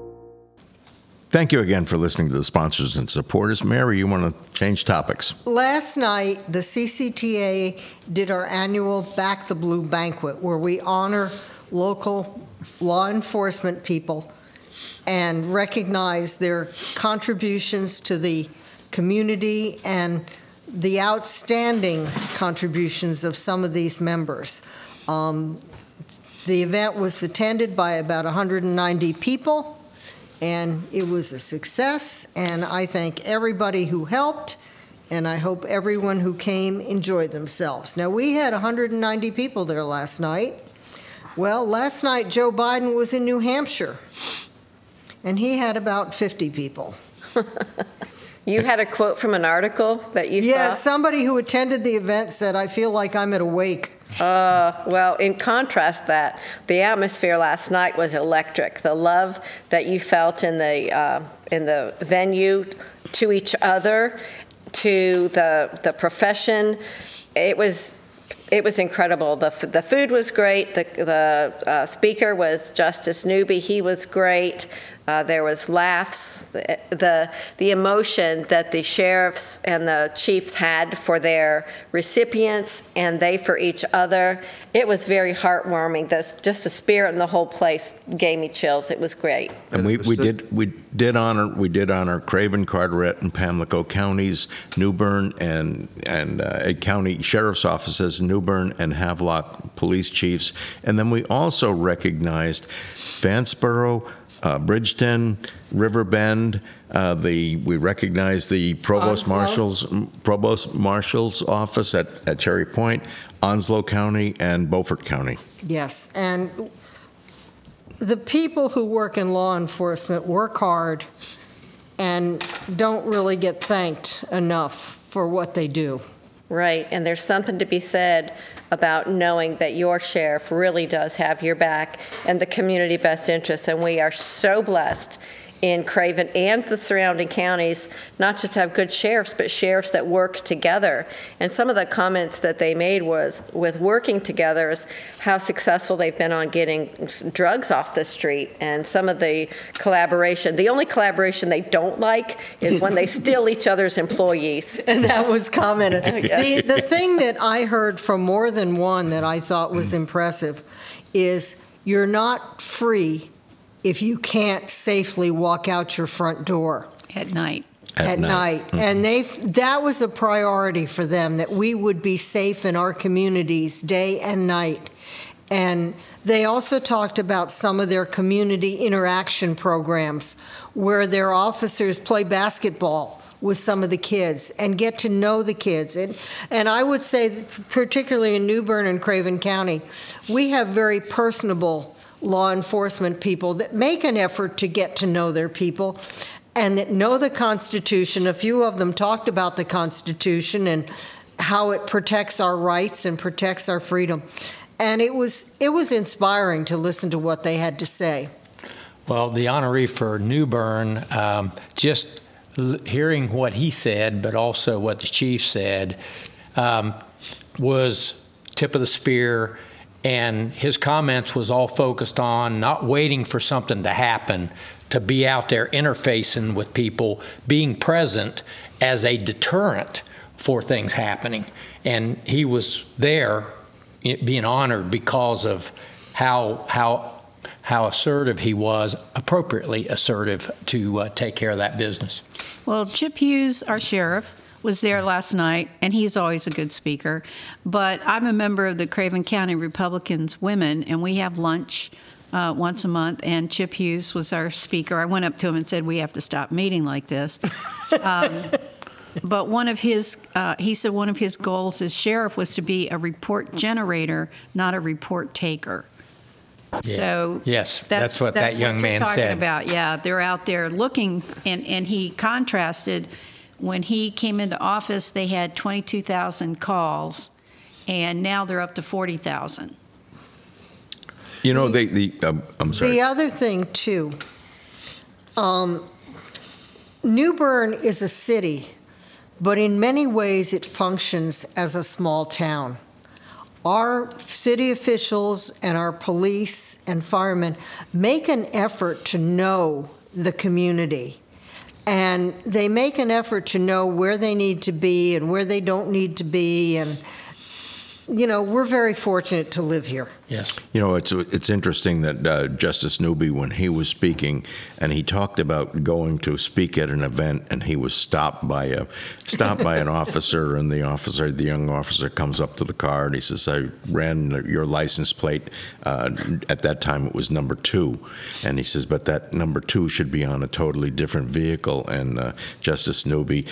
Thank you again for listening to the sponsors and supporters. Mary, you want to change topics? Last night, the CCTA did our annual Back the Blue banquet, where we honor local law enforcement people and recognize their contributions to the community and the outstanding contributions of some of these members. The event was attended by about 190 people, and it was a success, and I thank everybody who helped, and I hope everyone who came enjoyed themselves. Now, we had 190 people there last night. Well, last night Joe Biden was in New Hampshire, and he had about 50 people. You had a quote from an article that you saw? Yeah, somebody who attended the event said, "I feel like I'm at a wake." Well, in contrast, the atmosphere last night was electric. The love that you felt in the venue to each other, to the profession, it was incredible. The food was great. The speaker was Justice Newby. He was great. There was laughs. The emotion that the sheriffs and the chiefs had for their recipients and they for each other, it was very heartwarming. Just the spirit in the whole place gave me chills. It was great. And we did honor Craven, Carteret, and Pamlico counties, New Bern and county sheriff's offices, New Bern and Havelock police chiefs, and then we also recognized Vanceboro, Bridgeton, Riverbend. We recognize the Provost Marshal's office at Cherry Point, Onslow County, and Beaufort County. Yes, and the people who work in law enforcement work hard and don't really get thanked enough for what they do. Right, and there's something to be said about knowing that your sheriff really does have your back and the community best interests, and we are so blessed in Craven and the surrounding counties, not just have good sheriffs, but sheriffs that work together. And some of the comments that they made was, with working together, is how successful they've been on getting drugs off the street, and some of the collaboration. The only collaboration they don't like is when they steal each other's employees. And that was commented. Yes. The thing that I heard from more than one that I thought was impressive is you're not free if you can't safely walk out your front door At night. at night. Mm-hmm. And that was a priority for them, that we would be safe in our communities day and night. And they also talked about some of their community interaction programs where their officers play basketball with some of the kids and get to know the kids. And I would say, particularly in New Bern and Craven County, we have very personable law enforcement people that make an effort to get to know their people and that know the Constitution. A few of them talked about the Constitution and how it protects our rights and protects our freedom. And it was inspiring to listen to what they had to say. Well, the honoree for New Bern, just hearing what he said, but also what the chief said, was tip of the spear. And his comments was all focused on not waiting for something to happen, to be out there interfacing with people, being present as a deterrent for things happening. And he was there being honored because of how assertive he was, appropriately assertive, to take care of that business. Well, Chip Hughes, our sheriff, was there last night, and he's always a good speaker. But I'm a member of the Craven County Republicans Women, and we have lunch once a month, and Chip Hughes was our speaker. I went up to him and said, we have to stop meeting like this. But one of his, he said one of his goals as sheriff was to be a report generator, not a report taker. Yeah. So yes, that's what that young man talking said. About. Yeah, they're out there looking, and he contrasted. When he came into office, they had 22,000 calls, and now they're up to 40,000. You know, I'm sorry. The other thing, too, New Bern is a city, but in many ways it functions as a small town. Our city officials and our police and firemen make an effort to know the community. And they make an effort to know where they need to be and where they don't need to be. And we're very fortunate to live here. Yes. It's interesting that Justice Newby, when he was speaking, and he talked about going to speak at an event, and he was stopped by an officer, and the young officer comes up to the car, and he says, "I ran your license plate. At that time, it was number 2," and he says, "But that number 2 should be on a totally different vehicle." And Justice Newby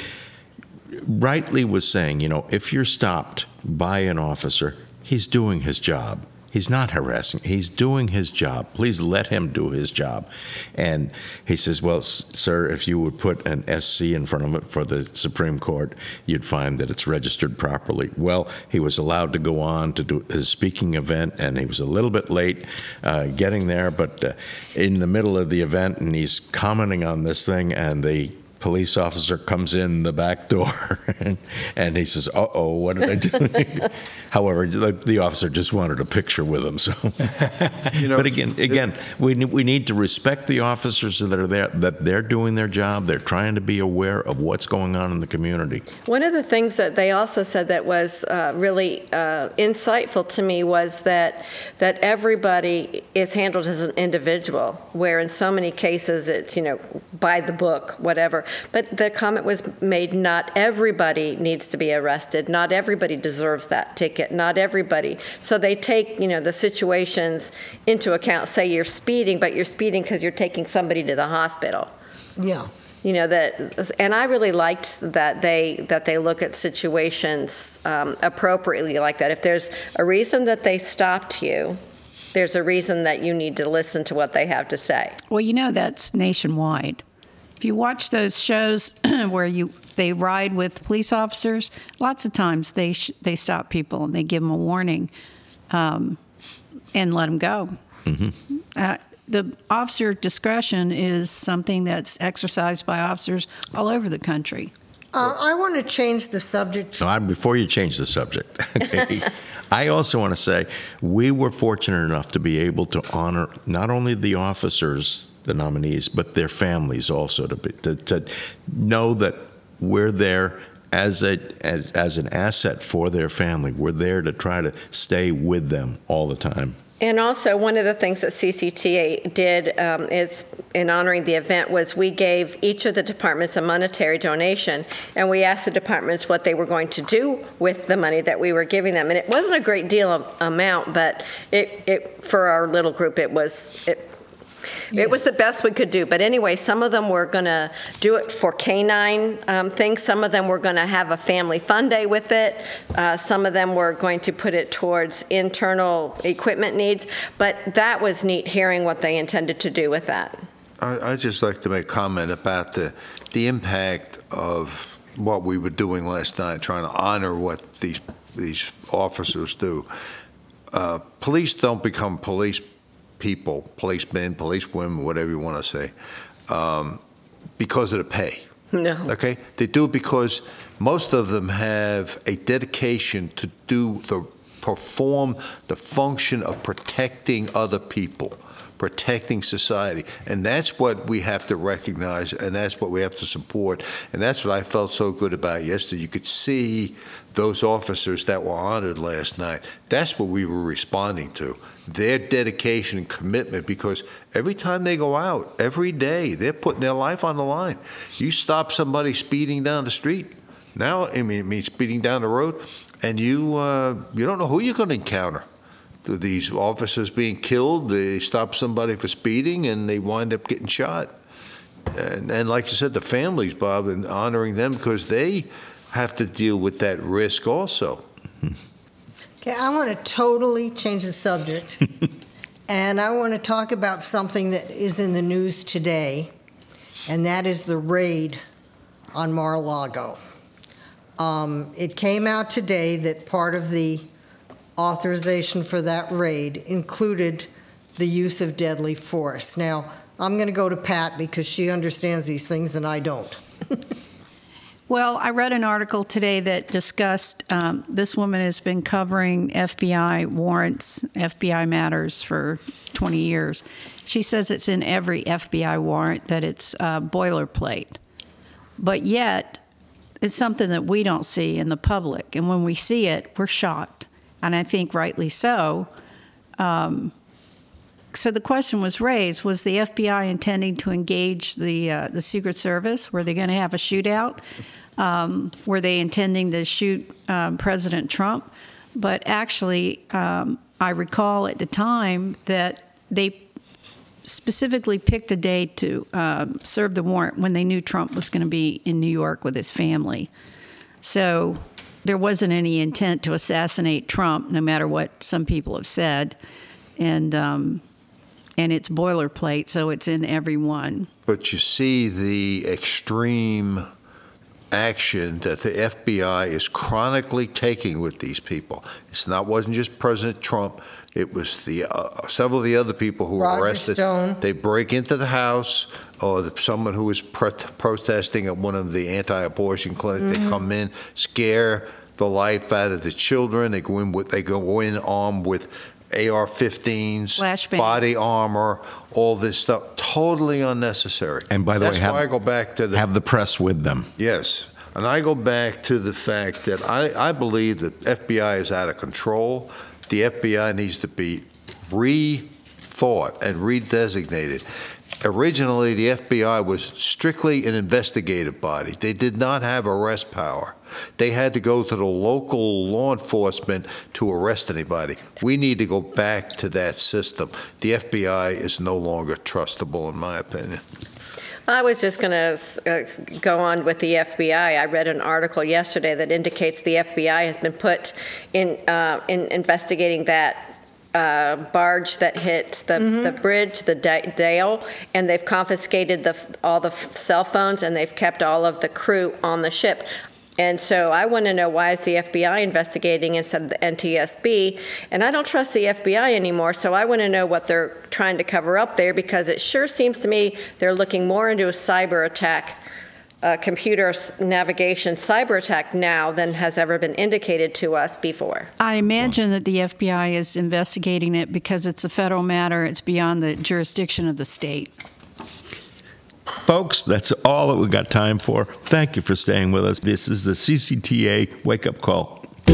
rightly was saying, if you're stopped by an officer, he's doing his job. He's not harassing. He's doing his job. Please let him do his job. And he says, "Well, sir, if you would put an SC in front of it for the Supreme Court, you'd find that it's registered properly." Well, he was allowed to go on to do his speaking event, and he was a little bit late getting there, but in the middle of the event, and he's commenting on this thing, and the police officer comes in the back door, and he says, "Uh-oh, what did I do?" However, the officer just wanted a picture with him. So, but again, we need to respect the officers that are there, that they're doing their job. They're trying to be aware of what's going on in the community. One of the things that they also said that was really insightful to me was that everybody is handled as an individual, where in so many cases it's, by the book, whatever. But the comment was made, not everybody needs to be arrested. Not everybody deserves that ticket. Not everybody. So they take, the situations into account. Say you're speeding, but you're speeding because you're taking somebody to the hospital. Yeah. And I really liked that they look at situations appropriately like that. If there's a reason that they stopped you, there's a reason that you need to listen to what they have to say. Well, that's nationwide. If you watch those shows where they ride with police officers, lots of times they stop people and they give them a warning and let them go. Mm-hmm. The officer discretion is something that's exercised by officers all over the country. I want to change the subject. Before you change the subject, okay, I also want to say we were fortunate enough to be able to honor not only the officers, the nominees, but their families also, to know that we're there as an asset for their family. We're there to try to stay with them all the time. And also, one of the things that CCTA did is in honoring the event was we gave each of the departments a monetary donation, and we asked the departments what they were going to do with the money that we were giving them. And it wasn't a great deal of amount, but it for our little group, it was the best we could do. But anyway, some of them were going to do it for canine things. Some of them were going to have a family fun day with it. Some of them were going to put it towards internal equipment needs. But that was neat hearing what they intended to do with that. I'd just like to make a comment about the impact of what we were doing last night, trying to honor what these officers do. Police don't become police people, policemen, policewomen, whatever you want to say, because of the pay. No. Okay? They do it because most of them have a dedication to perform the function of protecting other people, protecting society. And that's what we have to recognize, and that's what we have to support. And that's what I felt so good about yesterday. You could see those officers that were honored last night. That's what we were responding to. Their dedication and commitment, because every time they go out, every day, they're putting their life on the line. You stop somebody speeding down the street, now, speeding down the road, and you don't know who you're going to encounter. These officers being killed, they stop somebody for speeding, and they wind up getting shot. And like you said, the families, Bob, and honoring them because they have to deal with that risk also. Okay, I want to totally change the subject, and I want to talk about something that is in the news today, and that is the raid on Mar-a-Lago. It came out today that part of the authorization for that raid included the use of deadly force. Now, I'm going to go to Pat because she understands these things and I don't. Well, I read an article today that discussed this woman has been covering FBI warrants, FBI matters for 20 years. She says it's in every FBI warrant that it's boilerplate. But yet, it's something that we don't see in the public. And when we see it, we're shocked. and I think rightly so. So the question was raised, was the FBI intending to engage the Secret Service? Were they going to have a shootout? Were they intending to shoot President Trump? But actually, I recall at the time that they specifically picked a day to serve the warrant when they knew Trump was going to be in New York with his family. So there wasn't any intent to assassinate Trump, no matter what some people have said. And it's boilerplate, so it's in every one. But you see the extreme action that the FBI is chronically taking with these people. Wasn't just President Trump. It was the several of the other people who were arrested. Stone. They break into the house, or someone who was protesting at one of the anti-abortion clinics. They come in, scare the life out of the children. They go in armed with AR-15s, Flashbang. body armor, all this stuff, totally unnecessary. And by the That's way, why I go back to have the press with them. Yes, and I go back to the fact that I believe that FBI is out of control. The FBI needs to be rethought and redesignated. Originally, the FBI was strictly an investigative body. They did not have arrest power. They had to go to the local law enforcement to arrest anybody. We need to go back to that system. The FBI is no longer trustable, in my opinion. I was just going to go on with the FBI. I read an article yesterday that indicates the FBI has been put in investigating that barge that hit the bridge, the Dale, and they've confiscated all the cell phones, and they've kept all of the crew on the ship. And so I want to know, why is the FBI investigating instead of the NTSB? And I don't trust the FBI anymore, so I want to know what they're trying to cover up there, because it sure seems to me they're looking more into a cyber attack, computer navigation cyber attack now than has ever been indicated to us before. I imagine that the FBI is investigating it because it's a federal matter. It's beyond the jurisdiction of the state. Folks, that's all that we've got time for. Thank you for staying with us. This is the CCTA Wake Up Call.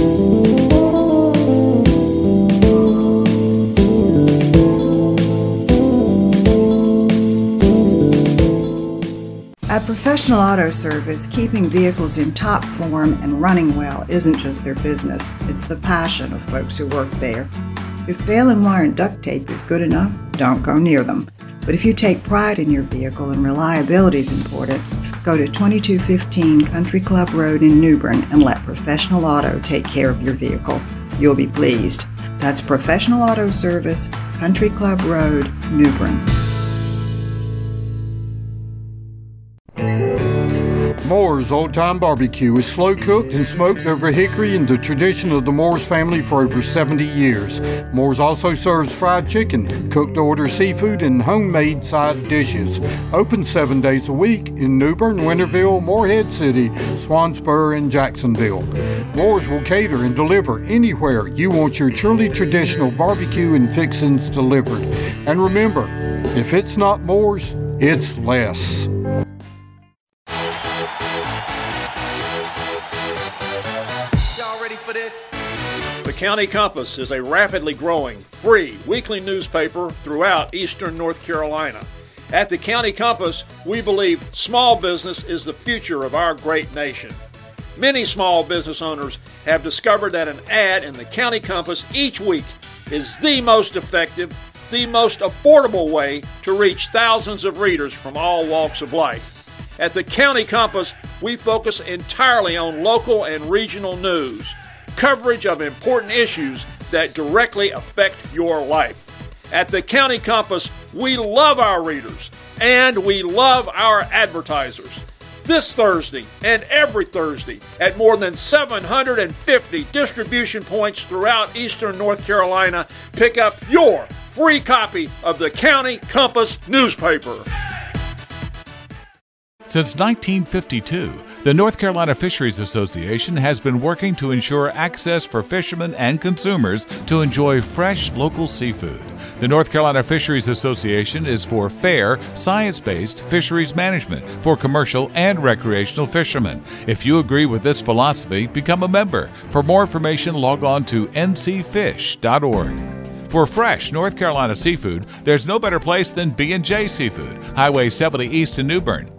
At Professional Auto Service, keeping vehicles in top form and running well isn't just their business, it's the passion of folks who work there. If baling wire and duct tape is good enough, don't go near them. But if you take pride in your vehicle and reliability is important, go to 2215 Country Club Road in New Bern and let Professional Auto take care of your vehicle. You'll be pleased. That's Professional Auto Service, Country Club Road, New Bern. Moore's Old Time Barbecue is slow cooked and smoked over hickory in the tradition of the Moore's family for over 70 years. Moore's also serves fried chicken, cooked to order seafood, and homemade side dishes. Open 7 days a week in New Bern, Winterville, Morehead City, Swansboro, and Jacksonville. Moore's will cater and deliver anywhere you want your truly traditional barbecue and fixings delivered. And remember, if it's not Moore's, it's less. The County Compass is a rapidly growing, free weekly newspaper throughout eastern North Carolina. At the County Compass, we believe small business is the future of our great nation. Many small business owners have discovered that an ad in the County Compass each week is the most effective, the most affordable way to reach thousands of readers from all walks of life. At the County Compass, we focus entirely on local and regional news, coverage of important issues that directly affect your life. At the County Compass, we love our readers and we love our advertisers. This Thursday and every Thursday at more than 750 distribution points throughout eastern North Carolina, pick up your free copy of the County Compass newspaper. Since 1952, the North Carolina Fisheries Association has been working to ensure access for fishermen and consumers to enjoy fresh local seafood. The North Carolina Fisheries Association is for fair, science-based fisheries management for commercial and recreational fishermen. If you agree with this philosophy, become a member. For more information, log on to ncfish.org. For fresh North Carolina seafood, there's no better place than B&J Seafood, Highway 70 East in New Bern.